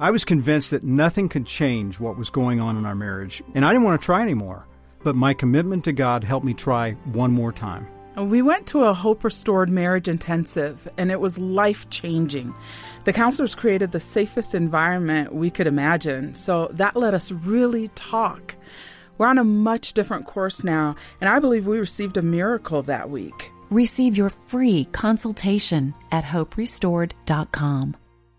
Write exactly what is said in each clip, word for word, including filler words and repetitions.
I was convinced that nothing could change what was going on in our marriage, and I didn't want to try anymore. But my commitment to God helped me try one more time. We went to a Hope Restored Marriage Intensive, and it was life-changing. The counselors created the safest environment we could imagine, so that let us really talk. We're on a much different course now, and I believe we received a miracle that week. Receive your free consultation at hope restored dot com.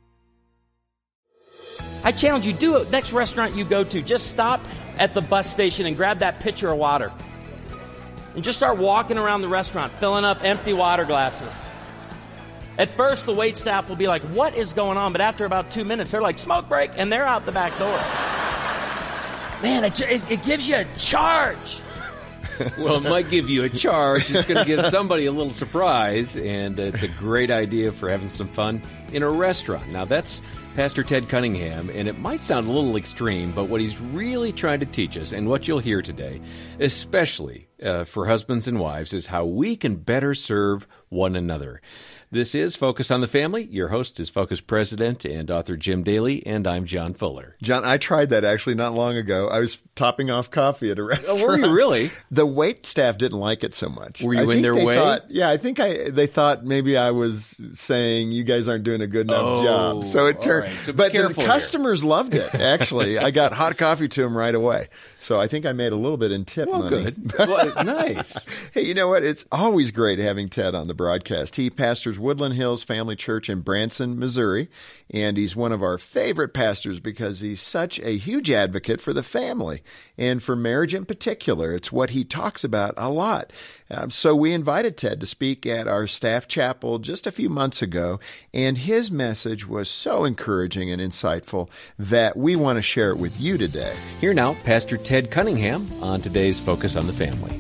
I challenge you, do it. Next restaurant you go to, just stop at the bus station and grab that pitcher of water. And just start walking around the restaurant, filling up empty water glasses. At first, the wait staff will be like, what is going on? But after about two minutes, they're like, smoke break, and they're out the back door. Man, it, it, it gives you a charge. Well, it might give you a charge. It's going to give somebody a little surprise, and it's a great idea for having some fun in a restaurant. Now, that's Pastor Ted Cunningham, and it might sound a little extreme, but what he's really trying to teach us, and what you'll hear today, especially uh, for husbands and wives, is how we can better serve one another. This is Focus on the Family. Your host is Focus President and author Jim Daly, and I'm John Fuller. John, I tried that actually not long ago. I was topping off coffee at a restaurant. Oh, were you really? The wait staff didn't like it so much. Were you I in think their they way? Thought, yeah, I think I. They thought maybe I was saying you guys aren't doing a good enough oh, job. So it turned. Right. So but the here. customers loved it. Actually, I got hot coffee to them right away. So I think I made a little bit in tip well, money. Good. Well, nice. Hey, you know what? It's always great having Ted on the broadcast. He pastors Woodland Hills Family Church in Branson, Missouri, and he's one of our favorite pastors because he's such a huge advocate for the family and for marriage in particular. It's what he talks about a lot. Um, so we invited Ted to speak at our staff chapel just a few months ago, and his message was so encouraging and insightful that we want to share it with you today. Here now, Pastor Ted Cunningham on today's Focus on the Family.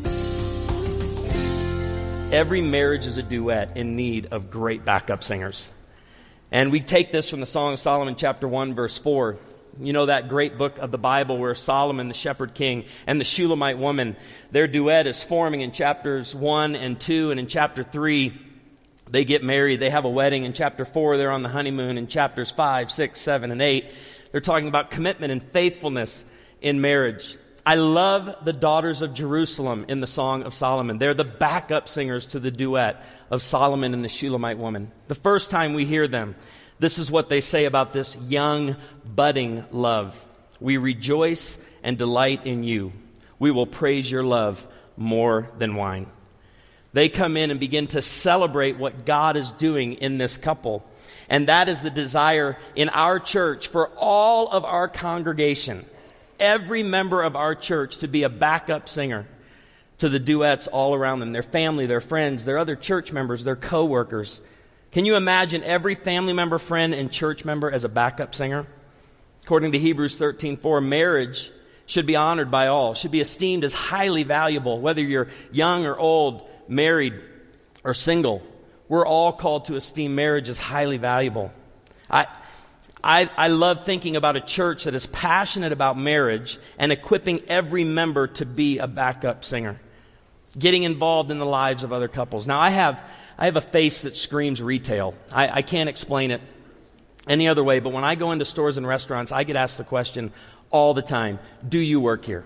Every marriage is a duet in need of great backup singers. And we take this from the Song of Solomon, chapter one, verse four. You know that great book of the Bible where Solomon, the shepherd king, and the Shulamite woman, their duet is forming in chapters one and two, and in chapter three, they get married. They have a wedding. In chapter four, they're on the honeymoon. In chapters five, six, seven, and eight, they're talking about commitment and faithfulness in marriage. I love the daughters of Jerusalem in the Song of Solomon. They're the backup singers to the duet of Solomon and the Shulamite woman. The first time we hear them, this is what they say about this young, budding love. We rejoice and delight in you. We will praise your love more than wine. They come in and begin to celebrate what God is doing in this couple. And that is the desire in our church for all of our congregation, every member of our church, to be a backup singer to the duets all around them, their family, their friends, their other church members, their co-workers. Can you imagine every family member, friend, and church member as a backup singer? According to Hebrews thirteen four, marriage should be honored by all, should be esteemed as highly valuable, whether you're young or old, married or single. We're all called to esteem marriage as highly valuable. I, I, I love thinking about a church that is passionate about marriage and equipping every member to be a backup singer, getting involved in the lives of other couples. Now, I have I have a face that screams retail. I, I can't explain it any other way, but when I go into stores and restaurants, I get asked the question all the time, do you work here?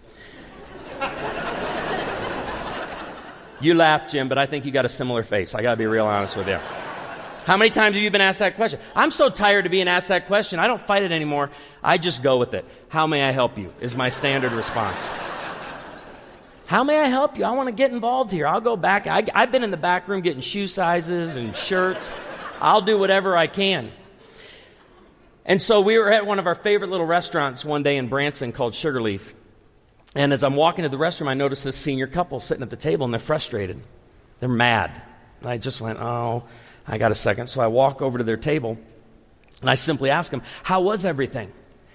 You laugh, Jim, but I think you got a similar face. I got to be real honest with you. How many times have you been asked that question? I'm so tired of being asked that question. I don't fight it anymore. I just go with it. How may I help you is my standard response. How may I help you? I want to get involved here. I'll go back. I, I've been in the back room getting shoe sizes and shirts. I'll do whatever I can. And so we were at one of our favorite little restaurants one day in Branson called Sugarleaf. And as I'm walking to the restroom, I noticed this senior couple sitting at the table, and they're frustrated. They're mad. And I just went, oh, I got a second. So I walk over to their table, and I simply ask them, how was everything?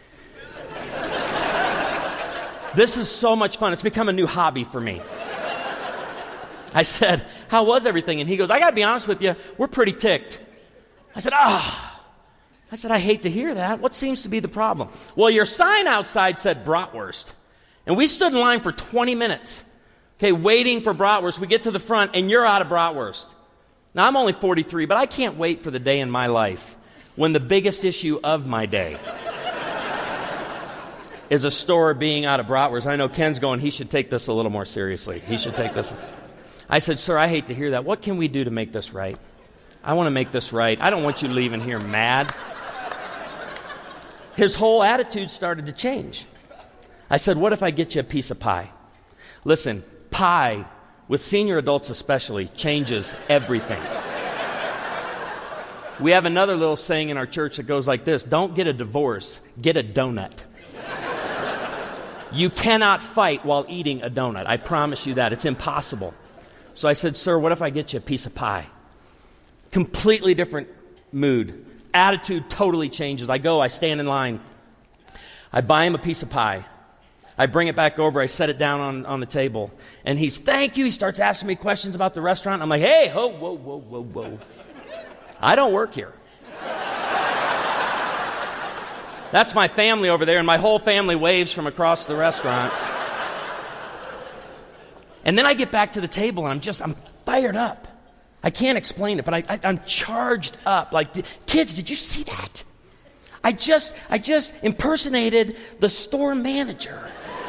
This is so much fun. It's become a new hobby for me. I said, how was everything? And he goes, I got to be honest with you, we're pretty ticked. I said, ah. Oh. I said, I hate to hear that. What seems to be the problem? Well, your sign outside said bratwurst. And we stood in line for twenty minutes, okay, waiting for bratwurst. We get to the front, and you're out of bratwurst. Now, I'm only forty-three, but I can't wait for the day in my life when the biggest issue of my day is a store being out of bratwurst. I know Ken's going, he should take this a little more seriously. He should take this. I said, sir, I hate to hear that. What can we do to make this right? I want to make this right. I don't want you leaving here mad. His whole attitude started to change. I said, what if I get you a piece of pie? Listen, pie, with senior adults especially, changes everything. We have another little saying in our church that goes like this: don't get a divorce, get a donut. You cannot fight while eating a donut. I promise you that. It's impossible. So I said, sir, what if I get you a piece of pie? Completely different mood. Attitude totally changes. I go, I stand in line. I buy him a piece of pie. I bring it back over. I set it down on, on the table. And he's, thank you. He starts asking me questions about the restaurant. I'm like, hey, ho, whoa, whoa, whoa, whoa. I don't work here. That's my family over there, and my whole family waves from across the restaurant. And then I get back to the table, and I'm just, I'm fired up. I can't explain it, but I, I, I'm charged up. Like, kids, did you see that? I just, I just impersonated the store manager.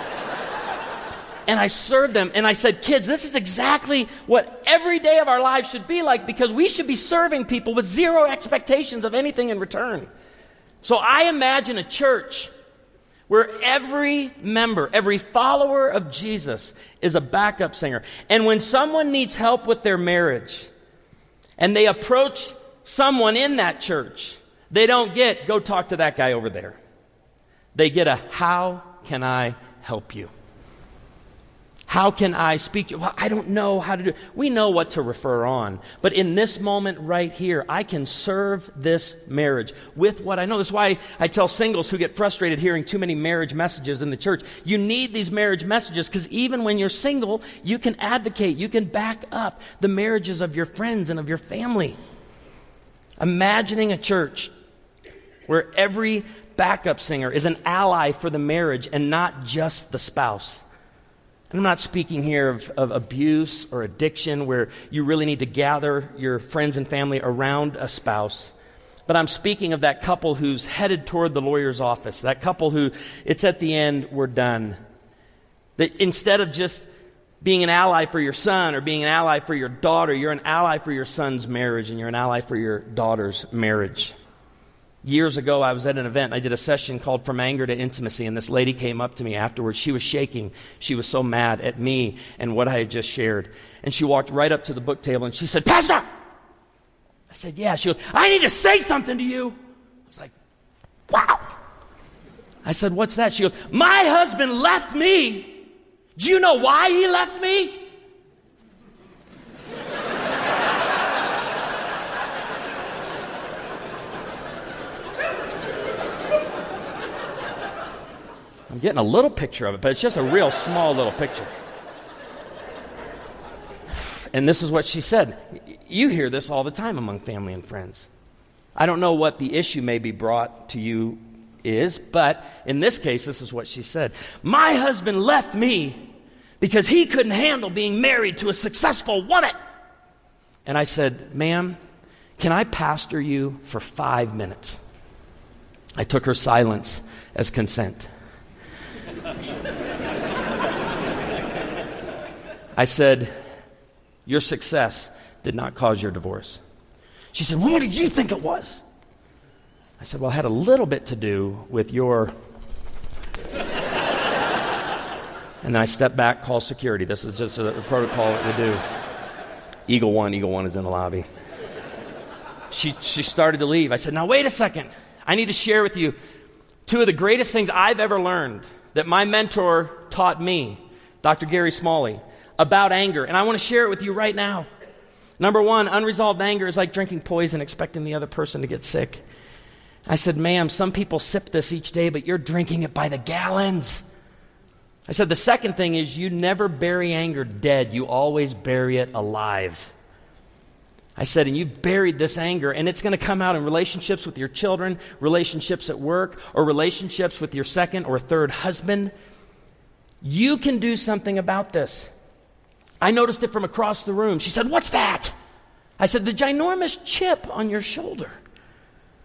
And I served them, and I said, kids, this is exactly what every day of our lives should be like, because we should be serving people with zero expectations of anything in return. So I imagine a church where every member, every follower of Jesus is a backup singer. And when someone needs help with their marriage and they approach someone in that church, they don't get, go talk to that guy over there. They get a, how can I help you? How can I speak to you? Well, I don't know how to do it. We know what to refer on. But in this moment right here, I can serve this marriage with what I know. That's why I tell singles who get frustrated hearing too many marriage messages in the church, you need these marriage messages, because even when you're single, you can advocate, you can back up the marriages of your friends and of your family. Imagining a church where every backup singer is an ally for the marriage and not just the spouse. And I'm not speaking here of, of abuse or addiction where you really need to gather your friends and family around a spouse. But I'm speaking of that couple who's headed toward the lawyer's office, that couple who, it's at the end, we're done. That instead of just being an ally for your son or being an ally for your daughter, you're an ally for your son's marriage and you're an ally for your daughter's marriage. Years ago, I was at an event. I did a session called From Anger to Intimacy, and this lady came up to me afterwards. She was shaking. She was so mad at me and what I had just shared. And she walked right up to the book table, and she said, Pastor! I said, yeah. She goes, I need to say something to you. I was like, wow. I said, what's that? She goes, my husband left me. Do you know why he left me? I'm getting a little picture of it, but it's just a real small little picture. And this is what she said. You hear this all the time among family and friends. I don't know what the issue may be brought to you is, but in this case, this is what she said. My husband left me because he couldn't handle being married to a successful woman. And I said, ma'am, can I pastor you for five minutes? I took her silence as consent. I said, your success did not cause your divorce. She said, well, what did you think it was? I said, well, it had a little bit to do with your... And then I stepped back, called security. This is just a, a protocol that we do. Eagle One, Eagle One is in the lobby. She, she started to leave. I said, now wait a second. I need to share with you two of the greatest things I've ever learned that my mentor taught me, Doctor Gary Smalley, about anger. And I want to share it with you right now. Number one, unresolved anger is like drinking poison, expecting the other person to get sick. I said, ma'am, some people sip this each day, but you're drinking it by the gallons. I said, the second thing is you never bury anger dead. You always bury it alive. I said, and you've buried this anger, and it's going to come out in relationships with your children, relationships at work, or relationships with your second or third husband. You can do something about this. I noticed it from across the room. She said, what's that? I said, the ginormous chip on your shoulder.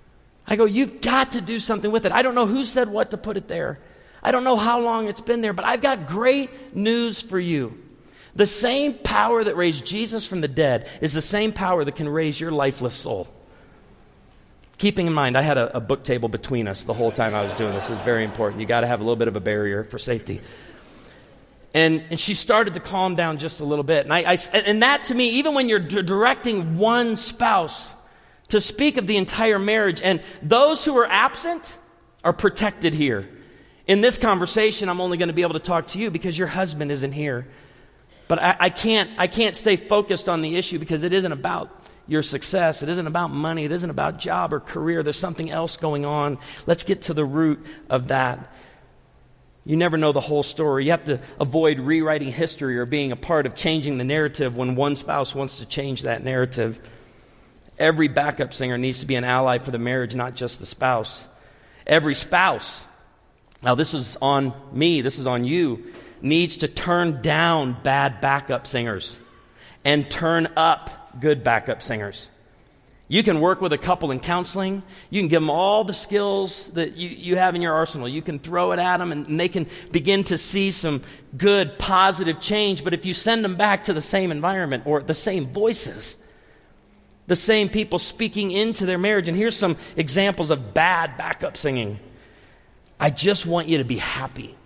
I go, you've got to do something with it. I don't know who said what to put it there. I don't know how long it's been there, but I've got great news for you. The same power that raised Jesus from the dead is the same power that can raise your lifeless soul. Keeping in mind, I had a, a book table between us the whole time I was doing this. It's very important. You got to have a little bit of a barrier for safety. And, and she started to calm down just a little bit. And, I, I, and that to me, even when you're d- directing one spouse to speak of the entire marriage, and those who are absent are protected here. In this conversation, I'm only going to be able to talk to you because your husband isn't here. But I, I can't I can't stay focused on the issue because it isn't about your success. It isn't about money. It isn't about job or career. There's something else going on. Let's get to the root of that. You never know the whole story. You have to avoid rewriting history or being a part of changing the narrative when one spouse wants to change that narrative. Every backup singer needs to be an ally for the marriage, not just the spouse. Every spouse, now this is on me, this is on you, needs to turn down bad backup singers and turn up good backup singers. You can work with a couple in counseling. You can give them all the skills that you, you have in your arsenal. You can throw it at them and, and they can begin to see some good, positive change. But if you send them back to the same environment or the same voices, the same people speaking into their marriage, and here's some examples of bad backup singing. I just want you to be happy.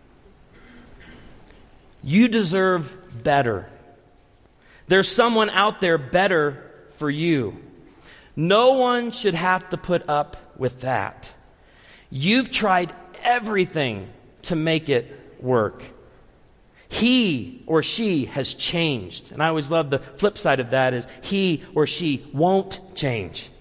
You deserve better. There's someone out there better for you. No one should have to put up with that. You've tried everything to make it work. He or she has changed. And I always love the flip side of that is he or she won't change.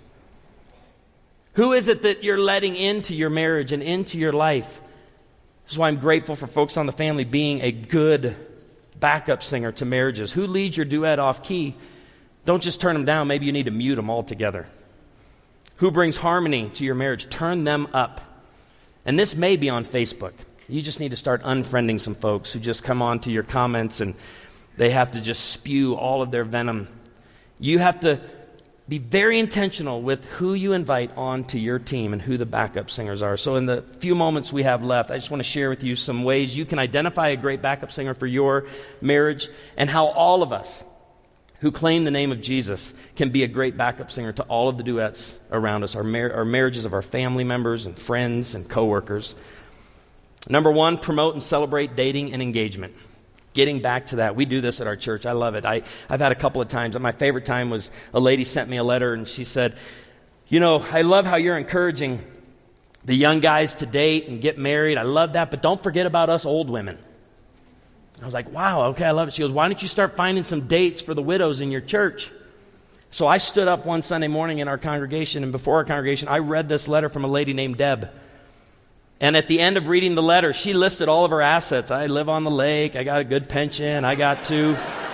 Who is it that you're letting into your marriage and into your life? This is why I'm grateful for Folks on the Family being a good backup singer to marriages. Who leads your duet off key? Don't just turn them down. Maybe you need to mute them altogether. Who brings harmony to your marriage? Turn them up. And this may be on Facebook. You just need to start unfriending some folks who just come on to your comments and they have to just spew all of their venom. You have to be very intentional with who you invite onto your team and who the backup singers are. So in the few moments we have left, I just want to share with you some ways you can identify a great backup singer for your marriage and how all of us who claim the name of Jesus can be a great backup singer to all of the duets around us, our, mar- our marriages of our family members and friends and coworkers. Number one, promote and celebrate dating and engagement. Getting back to that. We do this at our church. I love it. I, I've had a couple of times. My favorite time was a lady sent me a letter and she said, you know, I love how you're encouraging the young guys to date and get married. I love that, but don't forget about us old women. I was like, wow, okay, I love it. She goes, why don't you start finding some dates for the widows in your church? So I stood up one Sunday morning in our congregation, and before our congregation, I read this letter from a lady named Deb. And at the end of reading the letter, she listed all of her assets. I live on the lake. I got a good pension. I got two,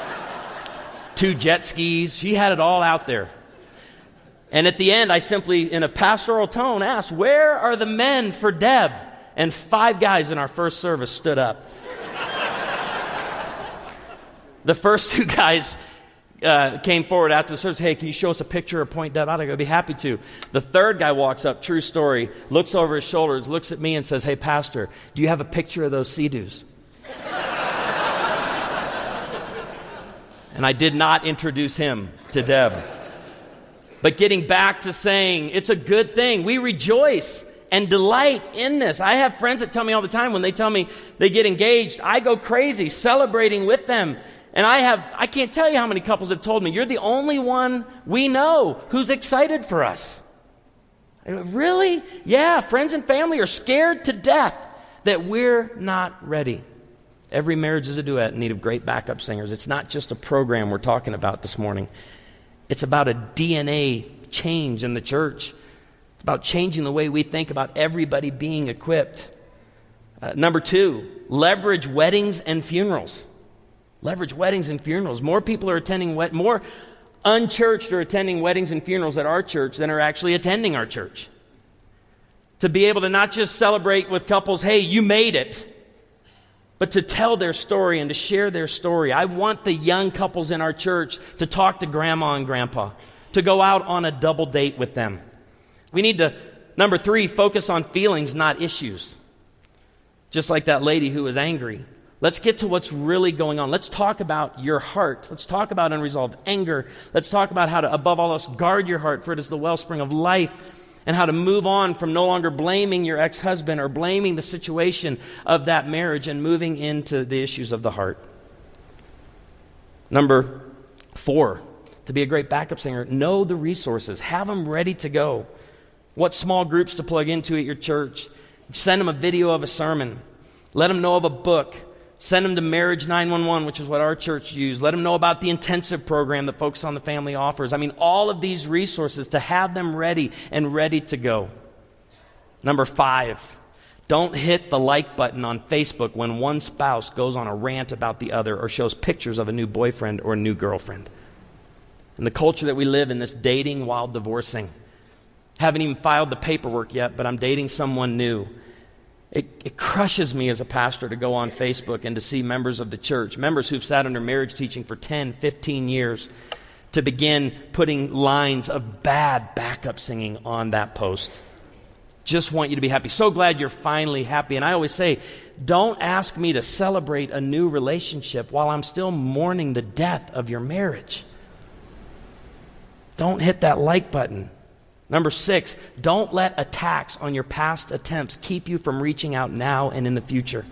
two jet skis. She had it all out there. And at the end, I simply, in a pastoral tone, asked, where are the men for Deb? And five guys in our first service stood up. The first two guys uh, came forward after the service. Hey, can you show us a picture or point Deb out? I go, I'd be happy to. The third guy walks up, true story, looks over his shoulders, looks at me and says, hey, pastor, do you have a picture of those Sea-Doos? And I did not introduce him to Deb. But getting back to saying it's a good thing. We rejoice and delight in this. I have friends that tell me all the time when they tell me they get engaged, I go crazy celebrating with them. And I have, I can't tell you how many couples have told me, you're the only one we know who's excited for us. I go, really? Yeah, friends and family are scared to death that we're not ready. Every marriage is a duet in need of great backup singers. It's not just a program we're talking about this morning. It's about a D N A change in the church. It's about changing the way we think about everybody being equipped. Uh, number two, leverage weddings and funerals. Leverage weddings and funerals. More people are attending, wed- more unchurched are attending weddings and funerals at our church than are actually attending our church. To be able to not just celebrate with couples, hey, you made it, but to tell their story and to share their story. I want the young couples in our church to talk to grandma and grandpa, to go out on a double date with them. We need to Number three, focus on feelings, not issues. Just like that lady who was angry. Let's get to what's really going on. Let's talk about your heart. Let's talk about unresolved anger. Let's talk about how to, above all else, guard your heart, for it is the wellspring of life, and how to move on from no longer blaming your ex-husband or blaming the situation of that marriage and moving into the issues of the heart. Number four, to be a great backup singer, know the resources. Have them ready to go. What small groups to plug into at your church. Send them a video of a sermon. Let them know of a book. Send them to Marriage nine one one, which is what our church used. Let them know about the intensive program that Focus on the Family offers. I mean, all of these resources to have them ready and ready to go. Number five, don't hit the like button on Facebook when one spouse goes on a rant about the other or shows pictures of a new boyfriend or a new girlfriend. In the culture that we live in, this dating while divorcing. Haven't even filed the paperwork yet, but I'm dating someone new. It, it crushes me as a pastor to go on Facebook and to see members of the church, members who've sat under marriage teaching for ten, fifteen years, to begin putting lines of bad backup singing on that post. Just want you to be happy. So glad you're finally happy. And I always say, don't ask me to celebrate a new relationship while I'm still mourning the death of your marriage. Don't hit that like button. Number six, don't let attacks on your past attempts keep you from reaching out now and in the future.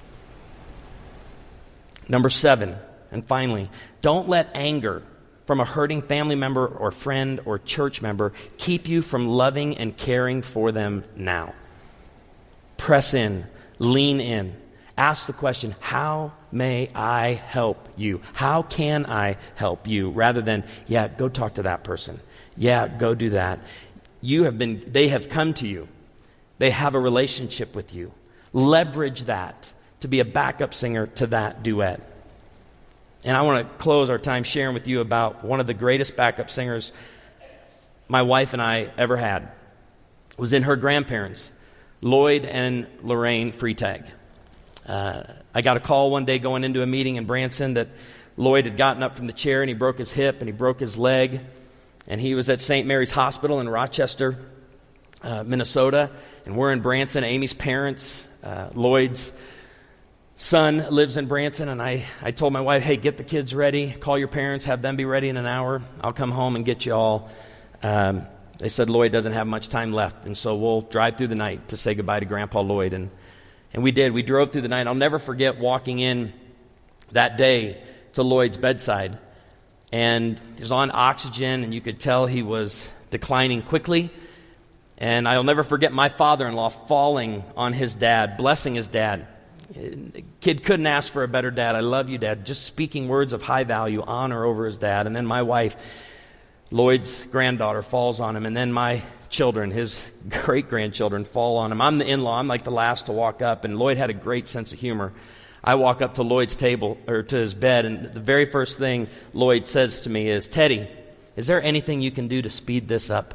Number seven, and finally, don't let anger from a hurting family member or friend or church member keep you from loving and caring for them now. Press in, lean in. Ask the question, how may I help you? How can I help you? Rather than, yeah, go talk to that person. Yeah, go do that. You have been, they have come to you. They have a relationship with you. Leverage that to be a backup singer to that duet. And I want to close our time sharing with you about one of the greatest backup singers my wife and I ever had. It was in her grandparents, Lloyd and Lorraine Freitag. Uh, I got a call one day going into a meeting in Branson that Lloyd had gotten up from the chair and he broke his hip and he broke his leg. And he was at Saint Mary's Hospital in Rochester, uh, Minnesota. And we're in Branson. Amy's parents, uh, Lloyd's son lives in Branson. And I, I told my wife, hey, get the kids ready. Call your parents. Have them be ready in an hour. I'll come home and get you all. Um, they said Lloyd doesn't have much time left. And so we'll drive through the night to say goodbye to Grandpa Lloyd. And, and we did. We drove through the night. I'll never forget walking in that day to Lloyd's bedside. And he was on oxygen, and you could tell he was declining quickly. And I'll never forget my father-in-law falling on his dad, blessing his dad. The kid couldn't ask for a better dad. I love you, Dad. Just speaking words of high value, honor over his dad. And then my wife, Lloyd's granddaughter, falls on him. And then my children, his great-grandchildren, fall on him. I'm the in-law. I'm like the last to walk up. And Lloyd had a great sense of humor. I walk up to Lloyd's table, or to his bed, and the very first thing Lloyd says to me is, Teddy, is there anything you can do to speed this up?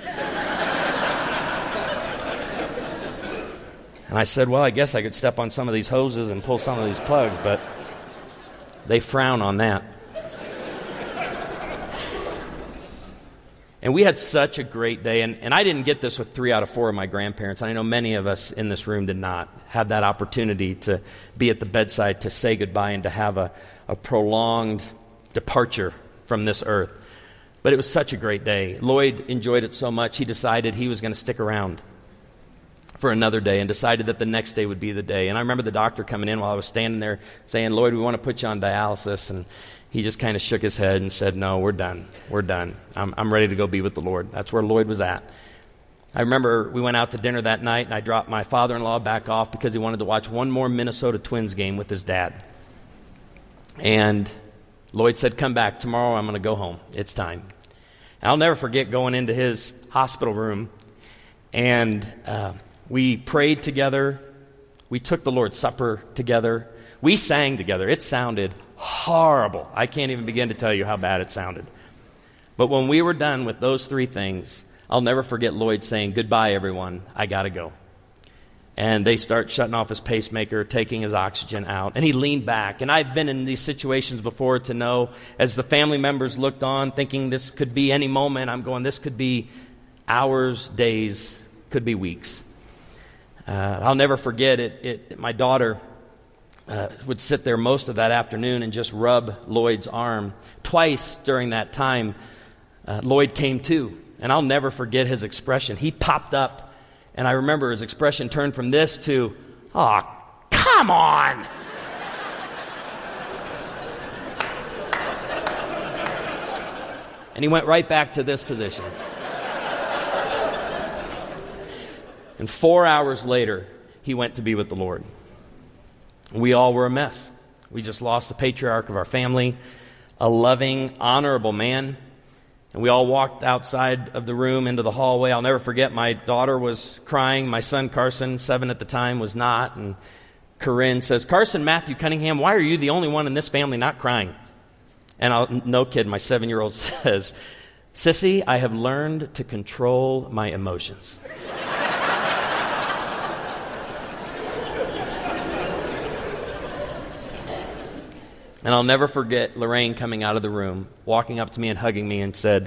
And I said, well, I guess I could step on some of these hoses and pull some of these plugs, but they frown on that. And we had such a great day, and, and I didn't get this with three out of four of my grandparents. I know many of us in this room did not have that opportunity to be at the bedside, to say goodbye, and to have a, a prolonged departure from this earth. But it was such a great day. Lloyd enjoyed it so much, he decided he was going to stick around for another day and decided that the next day would be the day. And I remember the doctor coming in while I was standing there saying, Lloyd, we want to put you on dialysis. And he just kind of shook his head and said, no, we're done. We're done. I'm, I'm ready to go be with the Lord. That's where Lloyd was at. I remember we went out to dinner that night, and I dropped my father-in-law back off because he wanted to watch one more Minnesota Twins game with his dad. And Lloyd said, come back. Tomorrow I'm going to go home. It's time. And I'll never forget going into his hospital room, and uh, we prayed together. We took the Lord's Supper together. We sang together. It sounded horrible. I can't even begin to tell you how bad it sounded. But when we were done with those three things, I'll never forget Lloyd saying, goodbye, everyone. I got to go. And they start shutting off his pacemaker, taking his oxygen out. And he leaned back. And I've been in these situations before to know, as the family members looked on, thinking this could be any moment, I'm going, this could be hours, days, could be weeks. Uh, I'll never forget it. it my daughter uh, would sit there most of that afternoon and just rub Lloyd's arm. Twice during that time, uh, Lloyd came to, and I'll never forget his expression. He popped up, and I remember his expression turned from this to, "Oh, come on!" And he went right back to this position. And four hours later, he went to be with the Lord. We all were a mess. We just lost the patriarch of our family, a loving, honorable man. And we all walked outside of the room into the hallway. I'll never forget, my daughter was crying. My son, Carson, seven at the time, was not. And Corinne says, "Carson Matthew Cunningham, why are you the only one in this family not crying?" And I'll, no kid, my seven-year-old says, "Sissy, I have learned to control my emotions." And I'll never forget Lorraine coming out of the room, walking up to me and hugging me and said,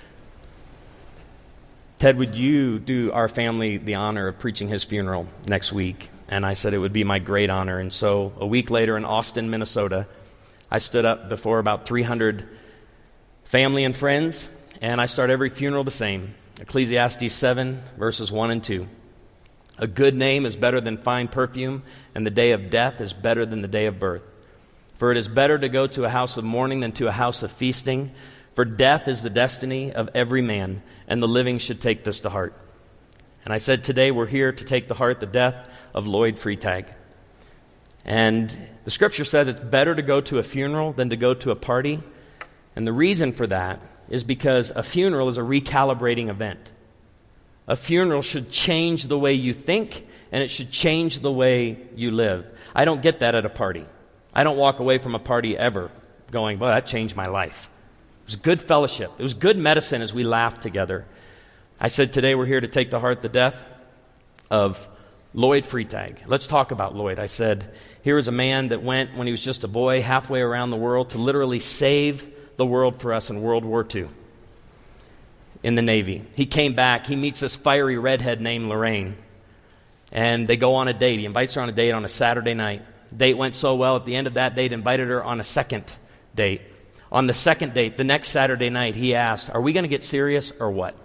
"Ted, would you do our family the honor of preaching his funeral next week?" And I said it would be my great honor. And so a week later in Austin, Minnesota, I stood up before about three hundred family and friends, and I start every funeral the same. Ecclesiastes seven, verses one and two. "A good name is better than fine perfume, and the day of death is better than the day of birth. For it is better to go to a house of mourning than to a house of feasting. For death is the destiny of every man, and the living should take this to heart." And I said, today we're here to take to heart the death of Lloyd Freitag. And the scripture says it's better to go to a funeral than to go to a party. And the reason for that is because a funeral is a recalibrating event. A funeral should change the way you think, and it should change the way you live. I don't get that at a party. I don't walk away from a party ever going, "Well, that changed my life." It was good fellowship. It was good medicine as we laughed together. I said, today we're here to take to heart the death of Lloyd Freitag. Let's talk about Lloyd. I said, here is a man that went, when he was just a boy, halfway around the world to literally save the world for us in World War Two in the Navy. He came back. He meets this fiery redhead named Lorraine, and they go on a date. He invites her on a date on a Saturday night. Date went so well, at the end of that date, invited her on a second date. On the second date, the next Saturday night, he asked, "Are we going to get serious or what?"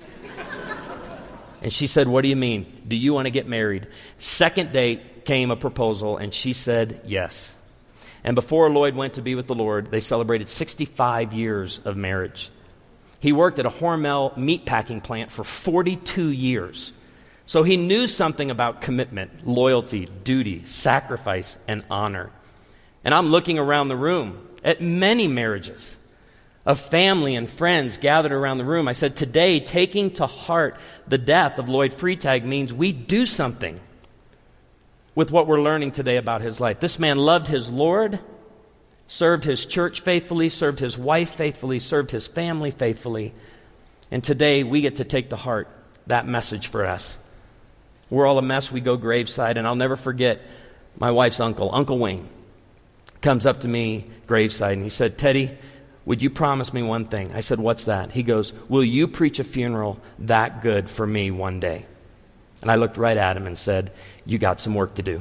And she said, "What do you mean? Do you want to get married?" Second date came a proposal, and she said yes. And before Lloyd went to be with the Lord, they celebrated sixty-five years of marriage. He worked at a Hormel meatpacking plant for forty-two years. So he knew something about commitment, loyalty, duty, sacrifice, and honor. And I'm looking around the room at many marriages of family and friends gathered around the room. I said, today, taking to heart the death of Lloyd Freitag means we do something with what we're learning today about his life. This man loved his Lord, served his church faithfully, served his wife faithfully, served his family faithfully. And today we get to take to heart that message for us. We're all a mess. We go graveside. And I'll never forget my wife's uncle, Uncle Wayne, comes up to me graveside and he said, "Teddy, would you promise me one thing?" I said, "What's that?" He goes, "Will you preach a funeral that good for me one day?" And I looked right at him and said, "You got some work to do."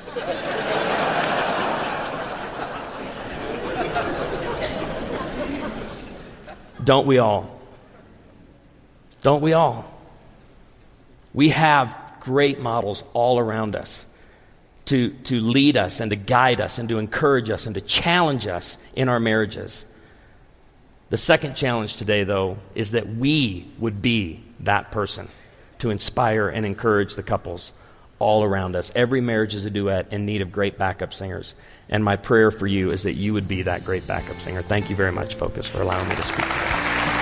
Don't we all? Don't we all? We have great models all around us to, to lead us and to guide us and to encourage us and to challenge us in our marriages. The second challenge today, though, is that we would be that person to inspire and encourage the couples all around us. Every marriage is a duet in need of great backup singers. And my prayer for you is that you would be that great backup singer. Thank you very much, Focus, for allowing me to speak today.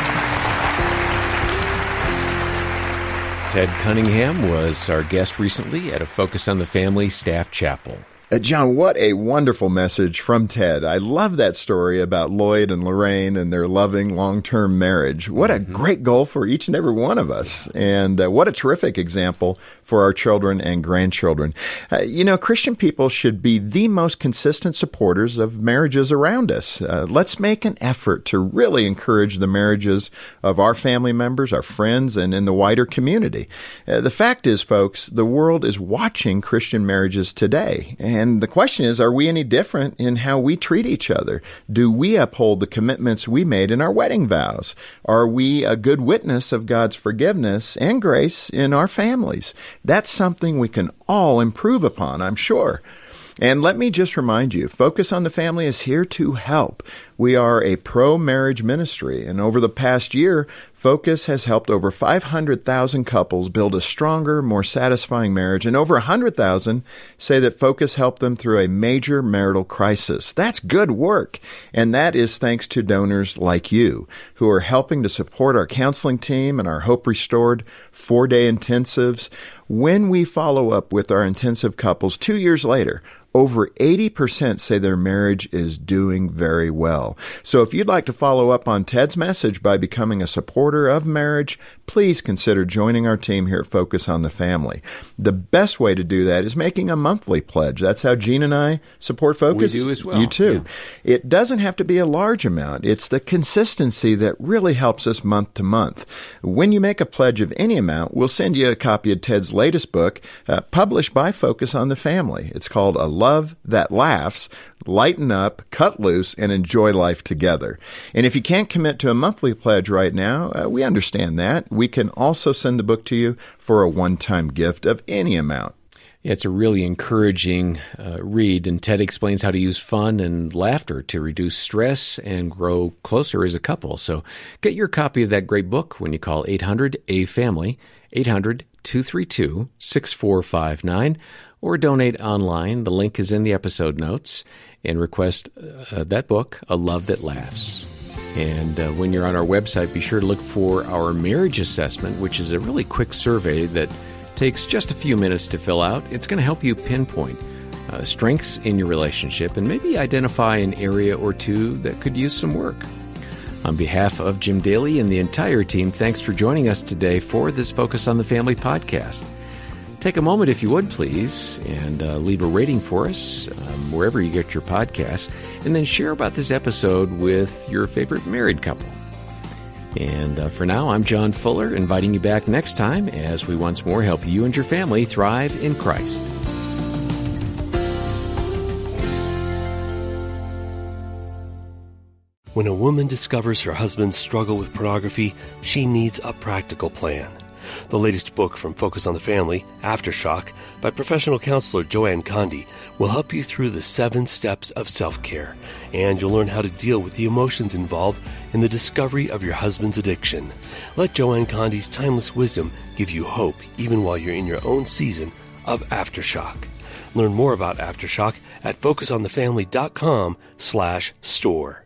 Ted Cunningham was our guest recently at a Focus on the Family staff chapel. Uh, John, what a wonderful message from Ted. I love that story about Lloyd and Lorraine and their loving long-term marriage. What a mm-hmm. great goal for each and every one of us. And uh, what a terrific example for our children and grandchildren. Uh, you know, Christian people should be the most consistent supporters of marriages around us. Uh, let's make an effort to really encourage the marriages of our family members, our friends, and in the wider community. Uh, the fact is, folks, the world is watching Christian marriages today. And the question is, are we any different in how we treat each other? Do we uphold the commitments we made in our wedding vows? Are we a good witness of God's forgiveness and grace in our families? That's something we can all improve upon, I'm sure. And let me just remind you, Focus on the Family is here to help. We are a pro-marriage ministry, and over the past year, Focus has helped over five hundred thousand couples build a stronger, more satisfying marriage, and over one hundred thousand say that Focus helped them through a major marital crisis. That's good work, and that is thanks to donors like you, who are helping to support our counseling team and our Hope Restored four-day intensives. When we follow up with our intensive couples two years later, over eighty percent say their marriage is doing very well. So if you'd like to follow up on Ted's message by becoming a supporter of marriage, please consider joining our team here at Focus on the Family. The best way to do that is making a monthly pledge. That's how Gene and I support Focus. We do as well. You too. Yeah. It doesn't have to be a large amount. It's the consistency that really helps us month to month. When you make a pledge of any amount, we'll send you a copy of Ted's latest book, uh, published by Focus on the Family. It's called A Love That Laughs, Lighten Up, Cut Loose, and Enjoy Life Together. And if you can't commit to a monthly pledge right now, uh, we understand that. We can also send the book to you for a one-time gift of any amount. Yeah, it's a really encouraging uh, read, and Ted explains how to use fun and laughter to reduce stress and grow closer as a couple. So get your copy of that great book when you call eight hundred A family, eight hundred, two three two, six four five nine, or donate online. The link is in the episode notes, and request uh, that book, A Love That Laughs. And uh, when you're on our website, be sure to look for our marriage assessment, which is a really quick survey that takes just a few minutes to fill out. It's going to help you pinpoint uh, strengths in your relationship and maybe identify an area or two that could use some work. On behalf of Jim Daly and the entire team, thanks for joining us today for this Focus on the Family podcast. Take a moment, if you would, please, and uh, leave a rating for us um, wherever you get your podcasts, and then share about this episode with your favorite married couple. And uh, for now, I'm John Fuller, inviting you back next time as we once more help you and your family thrive in Christ. When a woman discovers her husband's struggle with pornography, she needs a practical plan. The latest book from Focus on the Family, Aftershock, by professional counselor Joanne Condi, will help you through the seven steps of self-care, and you'll learn how to deal with the emotions involved in the discovery of your husband's addiction. Let Joanne Condi's timeless wisdom give you hope even while you're in your own season of Aftershock. Learn more about Aftershock at focus on the family dot com slash store.